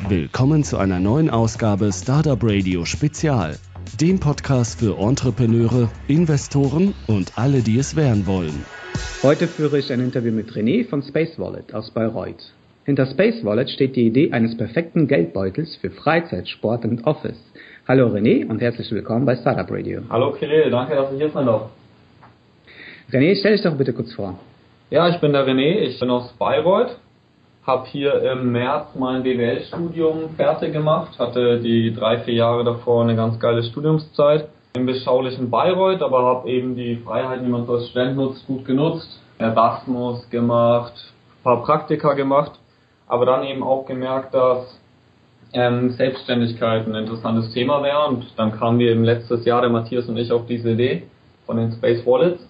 Willkommen zu einer neuen Ausgabe Startup Radio Spezial, dem Podcast für Entrepreneure, Investoren und alle, die es werden wollen. Heute führe ich ein Interview mit René von Space Wallet aus Bayreuth. Hinter Space Wallet steht die Idee eines perfekten Geldbeutels für Freizeit, Sport und Office. Hallo René und herzlich willkommen bei Startup Radio. Hallo Kirill, danke, dass ich hier sein darf. René, stell dich doch bitte kurz vor. Ja, ich bin der René, ich bin aus Bayreuth, habe hier im März mein BWL-Studium fertig gemacht, hatte die 3-4 Jahre davor eine ganz geile Studiumszeit im beschaulichen Bayreuth, aber habe eben die Freiheiten, die man so als Student nutzt, gut genutzt, Erasmus gemacht, ein paar Praktika gemacht, aber dann eben auch gemerkt, dass Selbstständigkeit ein interessantes Thema wäre, und dann kamen wir im letztes Jahr, der Matthias und ich, auf diese Idee von den Space Wallets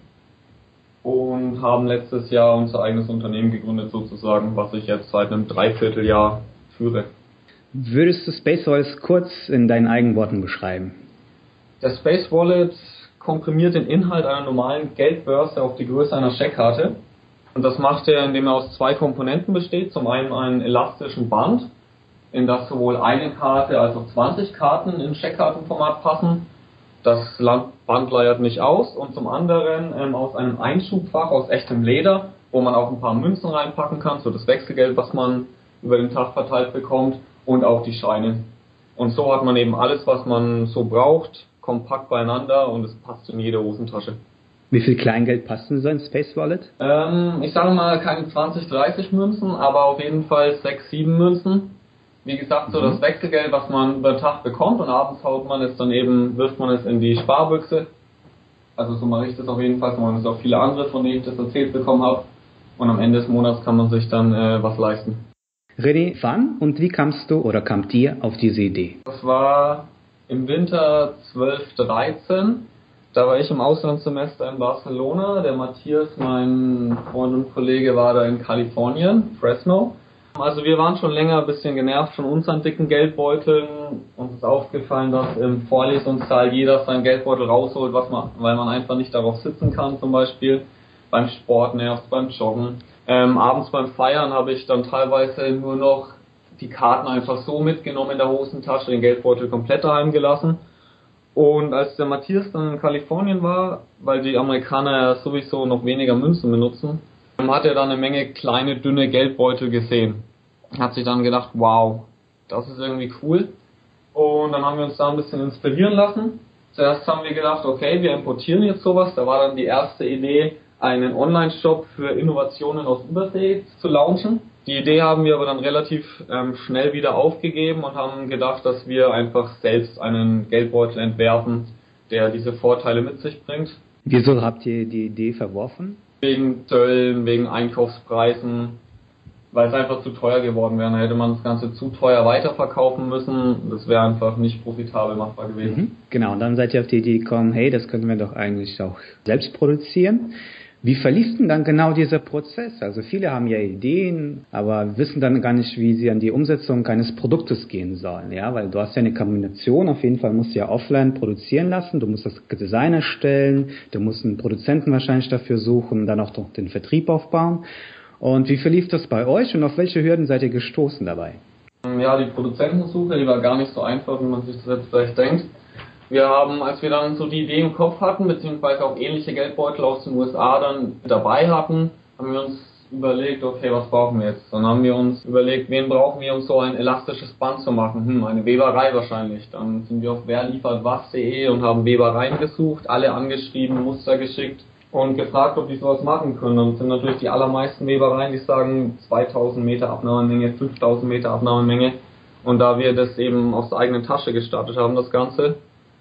und haben letztes Jahr unser eigenes Unternehmen gegründet sozusagen, was ich jetzt seit einem Dreivierteljahr führe. Würdest du Space Wallet kurz in deinen eigenen Worten beschreiben? Der Space Wallet komprimiert den Inhalt einer normalen Geldbörse auf die Größe einer Scheckkarte, und das macht er, indem er aus 2 Komponenten besteht. Zum einen einen elastischen Band, in das sowohl eine Karte als auch 20 Karten in Scheckkartenformat passen. Das Band leiert nicht aus, und zum anderen aus einem Einschubfach aus echtem Leder, wo man auch ein paar Münzen reinpacken kann, so das Wechselgeld, was man über den Tag verteilt bekommt, und auch die Scheine. Und so hat man eben alles, was man so braucht, kompakt beieinander, und es passt in jede Hosentasche. Wie viel Kleingeld passt in so ein Space Wallet? Ich sage mal keine 20, 30 Münzen, aber auf jeden Fall 6, 7 Münzen. Wie gesagt, so das Wechselgeld, was man über den Tag bekommt, und abends haut man es dann eben, wirft man es in die Sparbüchse. Also so mache ich das auf jeden Fall, man ist auch viele andere, von denen ich das erzählt bekommen habe. Und am Ende des Monats kann man sich dann was leisten. René, wann und wie kamst du oder kamt ihr auf diese Idee? Das war im Winter 12, 13. Da war ich im Auslandssemester in Barcelona. Der Matthias, mein Freund und Kollege, war da in Kalifornien, Fresno. Also wir waren schon länger ein bisschen genervt von unseren dicken Geldbeuteln. Uns ist aufgefallen, dass im Vorlesungssaal jeder seinen Geldbeutel rausholt, weil man einfach nicht darauf sitzen kann, zum Beispiel. Beim Sport nervt, beim Joggen. Abends beim Feiern habe ich dann teilweise nur noch die Karten einfach so mitgenommen in der Hosentasche, den Geldbeutel komplett daheim gelassen. Und als der Matthias dann in Kalifornien war, weil die Amerikaner ja sowieso noch weniger Münzen benutzen, hat er dann eine Menge kleine, dünne Geldbeutel gesehen. Hat sich dann gedacht, wow, das ist irgendwie cool. Und dann haben wir uns da ein bisschen inspirieren lassen. Zuerst haben wir gedacht, okay, wir importieren jetzt sowas. Da war dann die erste Idee, einen Online-Shop für Innovationen aus Übersee zu launchen. Die Idee haben wir aber dann relativ schnell wieder aufgegeben und haben gedacht, dass wir einfach selbst einen Geldbeutel entwerfen, der diese Vorteile mit sich bringt. Wieso habt ihr die Idee verworfen? Wegen Zöllen, wegen Einkaufspreisen, weil es einfach zu teuer geworden wäre. Da hätte man das Ganze zu teuer weiterverkaufen müssen. Das wäre einfach nicht profitabel machbar gewesen. Genau, und dann seid ihr auf die Idee gekommen, hey, das könnten wir doch eigentlich auch selbst produzieren. Wie verlief denn dann genau dieser Prozess? Also viele haben ja Ideen, aber wissen dann gar nicht, wie sie an die Umsetzung eines Produktes gehen sollen. Ja, weil du hast ja eine Kombination. Auf jeden Fall musst du ja offline produzieren lassen. Du musst das Design erstellen. Du musst einen Produzenten wahrscheinlich dafür suchen und dann auch noch den Vertrieb aufbauen. Und wie verlief das bei euch und auf welche Hürden seid ihr gestoßen dabei? Ja, die Produzentensuche, die war gar nicht so einfach, wie man sich das jetzt vielleicht denkt. Wir haben, als wir dann so die Idee im Kopf hatten, beziehungsweise auch ähnliche Geldbeutel aus den USA dann dabei hatten, haben wir uns überlegt, okay, was brauchen wir jetzt? Dann haben wir uns überlegt, wen brauchen wir, um so ein elastisches Band zu machen? Eine Weberei wahrscheinlich. Dann sind wir auf werliefertwas.de und haben Webereien gesucht, alle angeschrieben, Muster geschickt und gefragt, ob die sowas machen können. Und sind natürlich die allermeisten Webereien, die sagen 2000 Meter Abnahmemenge, 5000 Meter Abnahmemenge. Und da wir das eben aus der eigenen Tasche gestartet haben, das Ganze,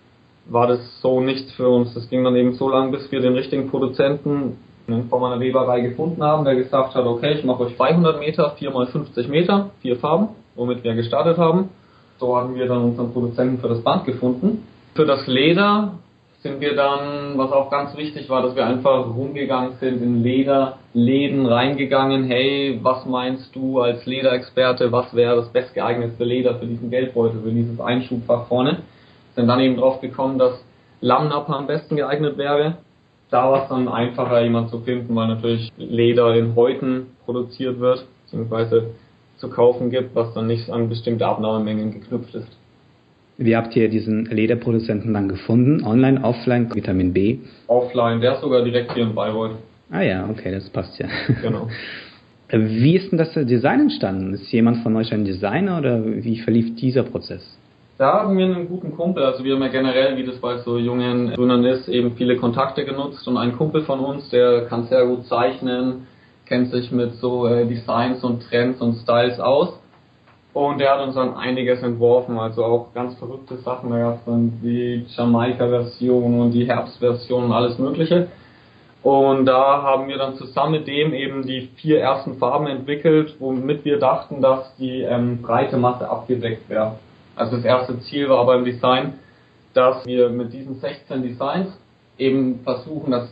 war das so nichts für uns. Das ging dann eben so lange, bis wir den richtigen Produzenten in Form einer Weberei gefunden haben, der gesagt hat, okay, ich mache euch 200 Meter, 4x50 Meter, 4 Farben, womit wir gestartet haben. So haben wir dann unseren Produzenten für das Band gefunden. Für das Leder sind wir dann, was auch ganz wichtig war, dass wir einfach rumgegangen sind, in Lederläden reingegangen. Hey, was meinst du als Lederexperte, was wäre das bestgeeignetste Leder für diesen Geldbeutel, für dieses Einschubfach vorne? Sind dann eben drauf gekommen, dass Lammnapper am besten geeignet wäre. Da war es dann einfacher, jemanden zu finden, weil natürlich Leder in Häuten produziert wird, beziehungsweise zu kaufen gibt, was dann nicht an bestimmte Abnahmemengen geknüpft ist. Wie habt ihr diesen Lederproduzenten dann gefunden? Online, offline, Vitamin B? Offline, der ist sogar direkt hier in Bayreuth. Ah ja, okay, das passt ja. Genau. Wie ist denn das Design entstanden? Ist jemand von euch ein Designer oder wie verlief dieser Prozess? Da haben wir einen guten Kumpel, also wir haben ja generell, wie das bei so jungen Gründern ist, eben viele Kontakte genutzt und ein Kumpel von uns, der kann sehr gut zeichnen, kennt sich mit so Designs und Trends und Styles aus. Und der hat uns dann einiges entworfen, also auch ganz verrückte Sachen. Da gab es dann die Jamaika-Version und die Herbstversion und alles Mögliche. Und da haben wir dann zusammen mit dem eben die 4 ersten Farben entwickelt, womit wir dachten, dass die breite Masse abgedeckt wäre. Also das erste Ziel war beim Design, dass wir mit diesen 16 Designs eben versuchen, dass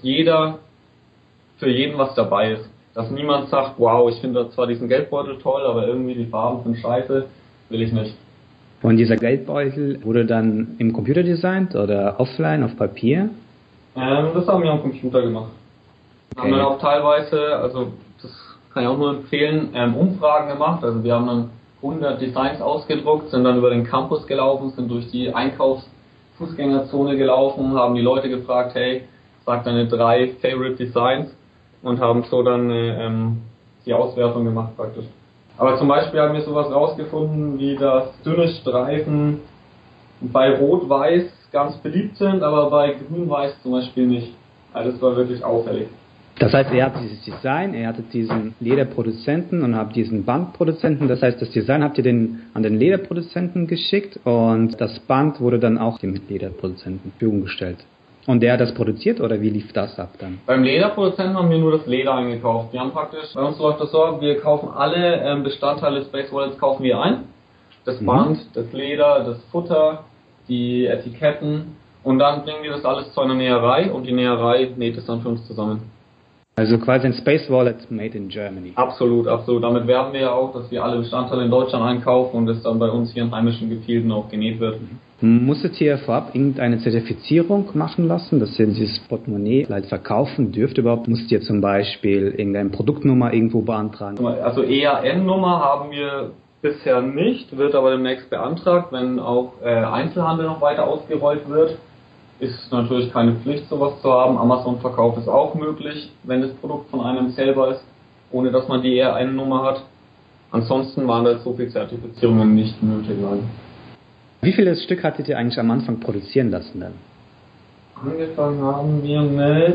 für jeden was dabei ist. Dass niemand sagt, wow, ich finde zwar diesen Geldbeutel toll, aber irgendwie die Farben sind scheiße, will ich nicht. Und dieser Geldbeutel wurde dann im Computer designt oder offline, auf Papier? Das haben wir am Computer gemacht. Okay. Haben dann auch teilweise, also das kann ich auch nur empfehlen, Umfragen gemacht. Also wir haben dann 100 Designs ausgedruckt, sind dann über den Campus gelaufen, sind durch die Einkaufsfußgängerzone gelaufen, haben die Leute gefragt, hey, sag deine 3 Favorite Designs und haben so dann die Auswertung gemacht praktisch. Aber zum Beispiel haben wir sowas rausgefunden, wie dass dünne Streifen bei Rot-Weiß ganz beliebt sind, aber bei Grün-Weiß zum Beispiel nicht. Also das war wirklich auffällig. Das heißt, ihr habt dieses Design, ihr hattet diesen Lederproduzenten und habt diesen Bandproduzenten. Das heißt, das Design habt ihr an den Lederproduzenten geschickt und das Band wurde dann auch dem Lederproduzenten zur Verfügung gestellt. Und der hat das produziert oder wie lief das ab dann? Beim Lederproduzenten haben wir nur das Leder eingekauft. Wir haben praktisch, bei uns läuft das so, wir kaufen alle Bestandteile des Space Wallets kaufen wir ein. Das Band, das Leder, das Futter, die Etiketten und dann bringen wir das alles zu einer Näherei und die Näherei näht es dann für uns zusammen. Also quasi ein Space Wallet made in Germany. Absolut, absolut. Damit werben wir ja auch, dass wir alle Bestandteile in Deutschland einkaufen und es dann bei uns hier in heimischen Gefilden auch genäht wird. Musstet ihr vorab irgendeine Zertifizierung machen lassen, dass ihr dieses Portemonnaie halt verkaufen dürft überhaupt? Musstet ihr zum Beispiel irgendeine Produktnummer irgendwo beantragen? Also EAN-Nummer haben wir bisher nicht, wird aber demnächst beantragt, wenn auch Einzelhandel noch weiter ausgerollt wird. Ist natürlich keine Pflicht, sowas zu haben. Amazon-Verkauf ist auch möglich, wenn das Produkt von einem selber ist, ohne dass man die EAN-Nummer hat. Ansonsten waren da so viele Zertifizierungen nicht nötig. Wie viele Stück hattet ihr eigentlich am Anfang produzieren lassen dann? Angefangen haben wir mit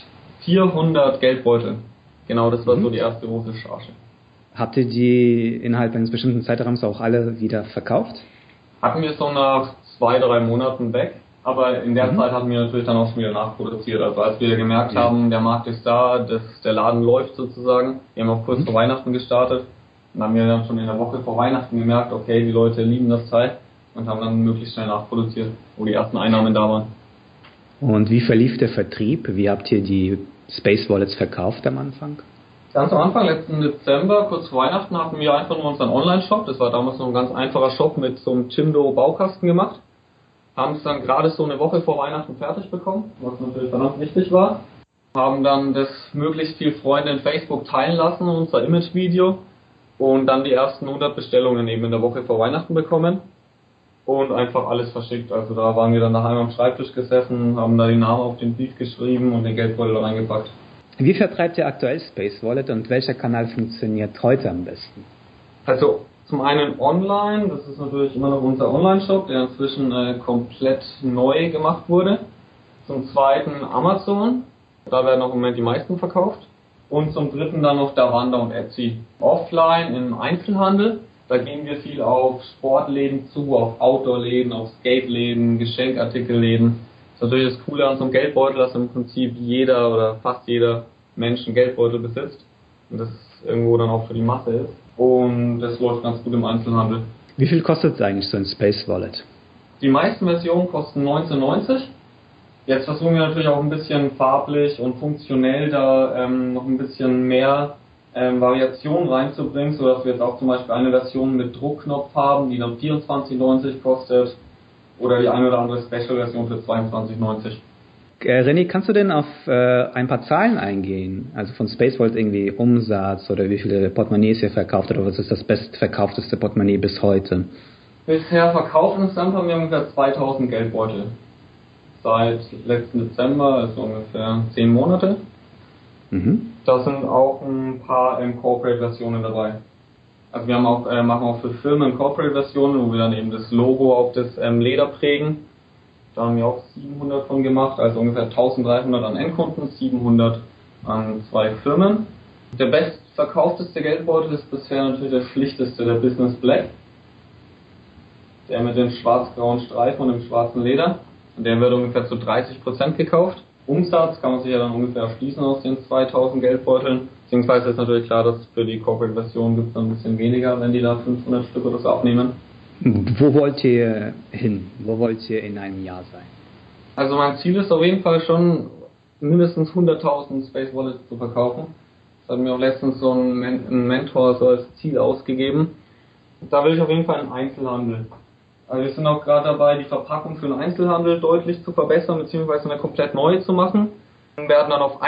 400 Geldbeuteln. Genau, das war so die erste große Charge. Habt ihr die innerhalb eines bestimmten Zeitraums auch alle wieder verkauft? Hatten wir so nach 2-3 Monaten weg. Aber in der Zeit haben wir natürlich dann auch schon wieder nachproduziert. Also als wir gemerkt haben, der Markt ist da, der Laden läuft sozusagen. Wir haben auch kurz vor Weihnachten gestartet. Und haben wir dann schon in der Woche vor Weihnachten gemerkt, okay, die Leute lieben das Teil. Und haben dann möglichst schnell nachproduziert, wo die ersten Einnahmen da waren. Und wie verlief der Vertrieb? Wie habt ihr die Space Wallets verkauft am Anfang? Ganz am Anfang, letzten Dezember, kurz vor Weihnachten, hatten wir einfach nur unseren Online-Shop. Das war damals noch ein ganz einfacher Shop mit so einem Jimdo-Baukasten gemacht. Haben es dann gerade so eine Woche vor Weihnachten fertig bekommen, was natürlich verdammt wichtig war. Haben dann das möglichst viel Freunde in Facebook teilen lassen, unser Image-Video. Und dann die ersten 100 Bestellungen eben in der Woche vor Weihnachten bekommen. Und einfach alles verschickt. Also da waren wir dann daheim am Schreibtisch gesessen, haben da die Namen auf den Brief geschrieben und den Geldbeutel reingepackt. Wie vertreibt ihr aktuell Space Wallet und welcher Kanal funktioniert heute am besten? Also zum einen online, das ist natürlich immer noch unser Online-Shop, der inzwischen komplett neu gemacht wurde. Zum zweiten Amazon, da werden auch im Moment die meisten verkauft. Und zum dritten dann noch Davanda und Etsy. Offline im Einzelhandel, da gehen wir viel auf Sportläden zu, auf Outdoor-Läden, auf Skate-Läden, Geschenkartikelläden. Das ist natürlich das Coole an so einem Geldbeutel, dass im Prinzip jeder oder fast jeder Mensch einen Geldbeutel besitzt. Und das irgendwo dann auch für die Masse ist. Und das läuft ganz gut im Einzelhandel. Wie viel kostet eigentlich so ein Space Wallet? Die meisten Versionen kosten 19,90. Jetzt versuchen wir natürlich auch ein bisschen farblich und funktionell da noch ein bisschen mehr Variation reinzubringen, sodass wir jetzt auch zum Beispiel eine Version mit Druckknopf haben, die dann 24,90 kostet. Oder die eine oder andere Special-Version für 22,90. René, kannst du denn auf ein paar Zahlen eingehen? Also von Spacevolt irgendwie Umsatz oder wie viele Portemonnaies ihr verkauft oder was ist das bestverkaufteste Portemonnaie bis heute? Bisher verkauft insgesamt haben wir ungefähr 2000 Geldbeutel. Seit letzten Dezember, also ungefähr 10 Monate. Da sind auch ein paar Corporate-Versionen dabei. Also wir haben auch, machen auch für Firmen Corporate-Versionen, wo wir dann eben das Logo auf das Leder prägen. Da haben wir auch 700 von gemacht, also ungefähr 1300 an Endkunden, 700 an 2 Firmen. Der bestverkaufteste Geldbeutel ist bisher natürlich der schlichteste, der Business Black. Der mit dem schwarz-grauen Streifen und dem schwarzen Leder. Und der wird ungefähr zu 30% gekauft. Umsatz kann man sich ja dann ungefähr schließen aus den 2000 Geldbeuteln. Beziehungsweise ist natürlich klar, dass für die Corporate-Version gibt es dann ein bisschen weniger, wenn die da 500 Stück oder so abnehmen. Wo wollt ihr hin? Wo wollt ihr in einem Jahr sein? Also mein Ziel ist auf jeden Fall schon, mindestens 100.000 Space Wallets zu verkaufen. Das hat mir auch letztens so ein Mentor so als Ziel ausgegeben. Da will ich auf jeden Fall einen Einzelhandel. Also wir sind auch gerade dabei, die Verpackung für den Einzelhandel deutlich zu verbessern, beziehungsweise eine komplett neue zu machen. Wir werden dann auf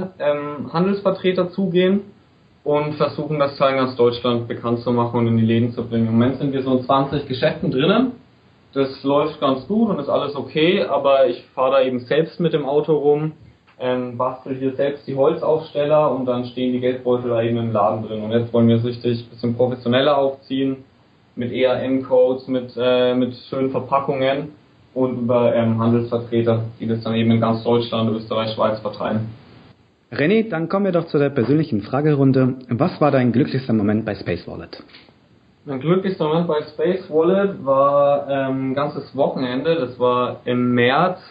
Handelsvertreter zugehen und versuchen, das Teil in ganz Deutschland bekannt zu machen und in die Läden zu bringen. Im Moment sind wir so in 20 Geschäften drinnen. Das läuft ganz gut und ist alles okay, aber ich fahre da eben selbst mit dem Auto rum, bastel hier selbst die Holzaufsteller und dann stehen die Geldbeutel da eben im Laden drin. Und jetzt wollen wir es richtig ein bisschen professioneller aufziehen, mit EAN-Codes, mit schönen Verpackungen und über Handelsvertreter, die das dann eben in ganz Deutschland, Österreich, Schweiz verteilen. René, dann kommen wir doch zu der persönlichen Fragerunde. Was war dein glücklichster Moment bei Space Wallet? Mein glücklichster Moment bei Space Wallet war ein ganzes Wochenende. Das war im März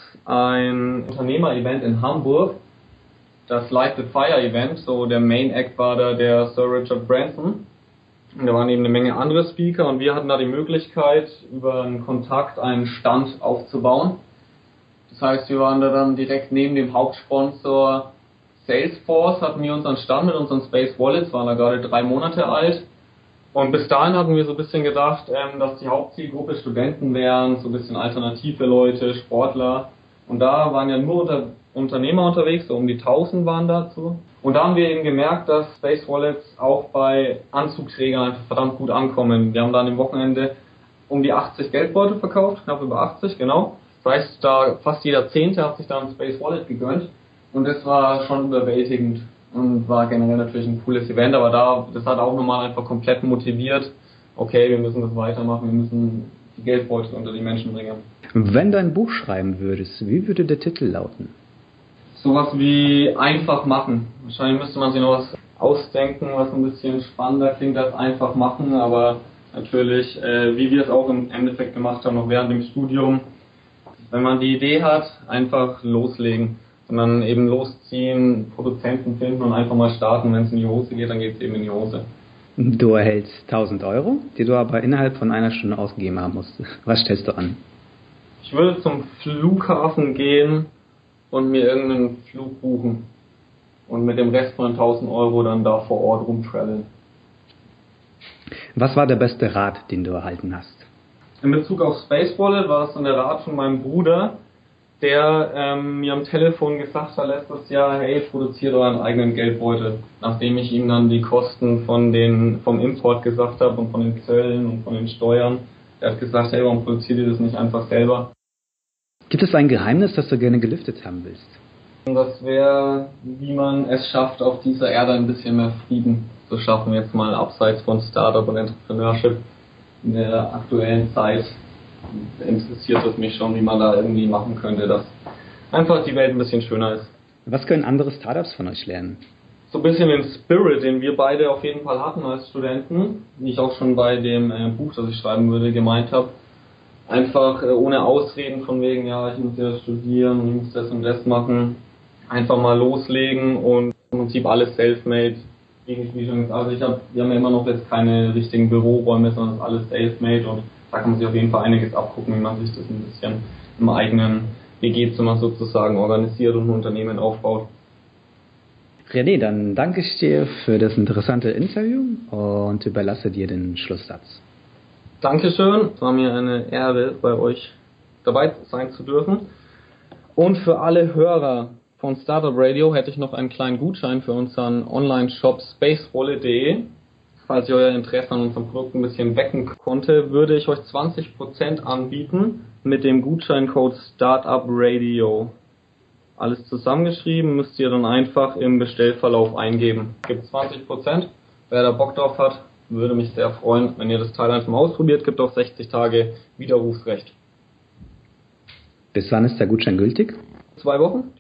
ein Unternehmer-Event in Hamburg. Das Light the Fire Event. So der Main Act war da der Sir Richard Branson. Und da waren eben eine Menge andere Speaker und wir hatten da die Möglichkeit, über einen Kontakt einen Stand aufzubauen. Das heißt, wir waren da dann direkt neben dem Hauptsponsor Salesforce, hatten wir unseren Stand mit unseren Space Wallets, waren da gerade 3 Monate alt. Und bis dahin hatten wir so ein bisschen gedacht, dass die Hauptzielgruppe Studenten wären, so ein bisschen alternative Leute, Sportler. Und da waren ja nur Unternehmer unterwegs, so um die 1000 waren dazu. Und da haben wir eben gemerkt, dass Space Wallets auch bei Anzugträgern einfach verdammt gut ankommen. Wir haben dann am Wochenende um die 80 Geldbeutel verkauft, knapp über 80, genau. Das heißt, da fast jeder Zehnte hat sich da ein Space Wallet gegönnt. Und das war schon überwältigend und war generell natürlich ein cooles Event, aber das hat auch nochmal einfach komplett motiviert, okay, wir müssen das weitermachen, wir müssen die Geldbeutel unter die Menschen bringen. Wenn du ein Buch schreiben würdest, wie würde der Titel lauten? Sowas wie einfach machen. Wahrscheinlich müsste man sich noch was ausdenken, was ein bisschen spannender klingt als einfach machen, aber natürlich, wie wir es auch im Endeffekt gemacht haben, noch während dem Studium, wenn man die Idee hat, einfach loslegen. Und dann eben losziehen, Produzenten finden und einfach mal starten. Wenn es in die Hose geht, dann geht es eben in die Hose. Du erhältst 1.000 Euro, die du aber innerhalb von einer Stunde ausgegeben haben musst. Was stellst du an? Ich würde zum Flughafen gehen und mir irgendeinen Flug buchen. Und mit dem Rest von 1.000 Euro dann da vor Ort rumtraveln. Was war der beste Rat, den du erhalten hast? In Bezug auf Space Wallet war es dann der Rat von meinem Bruder, der mir am Telefon gesagt hat letztes Jahr, hey, produziert euren eigenen Geldbeutel. Nachdem ich ihm dann die Kosten vom Import gesagt habe und von den Zöllen und von den Steuern. Er hat gesagt, hey, warum produziert ihr das nicht einfach selber? Gibt es ein Geheimnis, das du gerne gelüftet haben willst? Und das wäre, wie man es schafft, auf dieser Erde ein bisschen mehr Frieden zu schaffen, jetzt mal abseits von Startup und Entrepreneurship in der aktuellen Zeit. Interessiert es mich schon, wie man da irgendwie machen könnte, dass einfach die Welt ein bisschen schöner ist. Was können andere Startups von euch lernen? So ein bisschen den Spirit, den wir beide auf jeden Fall hatten als Studenten, wie ich auch schon bei dem Buch, das ich schreiben würde, gemeint habe. Einfach ohne Ausreden von wegen, ja, ich muss ja studieren und ich muss das und das machen. Einfach mal loslegen und im Prinzip alles self-made. Also wir haben ja immer noch jetzt keine richtigen Büroräume, sondern es ist alles self-made und da kann man sich auf jeden Fall einiges abgucken, wie man sich das ein bisschen im eigenen WG-Zimmer sozusagen organisiert und ein Unternehmen aufbaut. René, dann danke ich dir für das interessante Interview und überlasse dir den Schlusssatz. Dankeschön, es war mir eine Ehre, bei euch dabei sein zu dürfen. Und für alle Hörer von Startup Radio hätte ich noch einen kleinen Gutschein für unseren Online-Shop spacerolle.de. Falls ich euer Interesse an unserem Produkt ein bisschen wecken konnte, würde ich euch 20% anbieten mit dem Gutscheincode Startup Radio. Alles zusammengeschrieben, müsst ihr dann einfach im Bestellverlauf eingeben. Gibt 20%. Wer da Bock drauf hat, würde mich sehr freuen, wenn ihr das Teil einfach mal ausprobiert. Gibt auch 60 Tage Widerrufsrecht. Bis wann ist der Gutschein gültig? 2 Wochen.